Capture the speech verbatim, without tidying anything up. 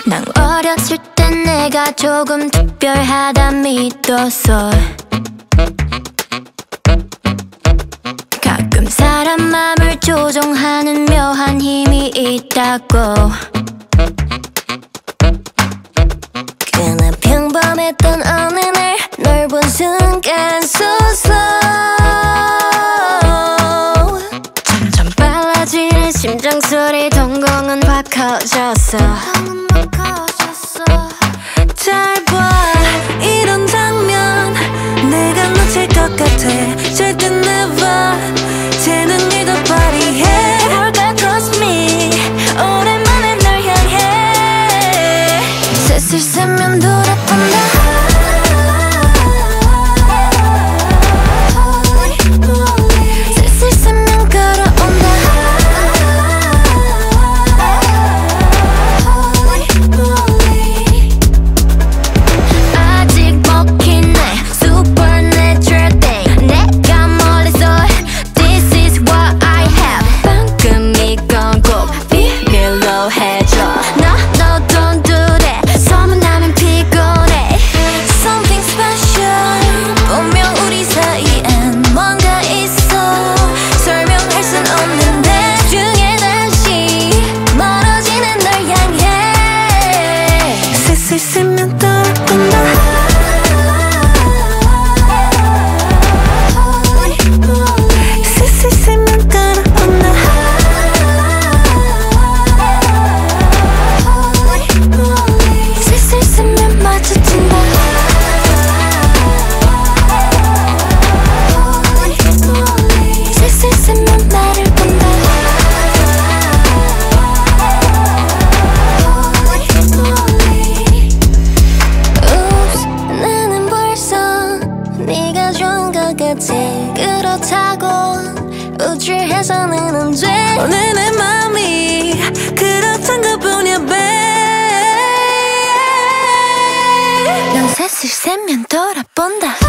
난 어렸을 땐 내가 조금 특별하다 믿었어. 가끔 사람 맘을 조종하는 묘한 힘이 있다고. 그나 평범했던 어느 날 널 본 순간 so slow. 점점 빨라지는 심장소리 동공은 확 커졌어. 잘 봐, 이런 장면 내가 놓칠 것 같아. 절대 never 재능 잃고 발휘해. 뭘까 trust me, 오랜만에 널 향해. 슬슬 세면 돌아본다. 슬슬 세면 걸어온다. 아직 먹힌 내 supernatural thing. 내가 멀리서 this is what I have. 방금 이건 꼭 비밀로 해줘. No, no, don't do that. 소문나면 피곤해. Something special. 분명 우리 사이엔 뭔가 있어. 설명할 순 없는데 중에 다시 멀어지는 널 향해. 슬슬 스면 떠오른다. 슬슬 스면 걸어온다. 슬슬 스면 마주친다. 슬슬 스면 나를 본다. Oops, 나는 벌써 네가 좋은 것 같아. 그렇다고 우쭐해서는 안 돼. 오늘 내 맘이 그렇단 것뿐이야 babe. 넌 슬슬 세면 돌아본다.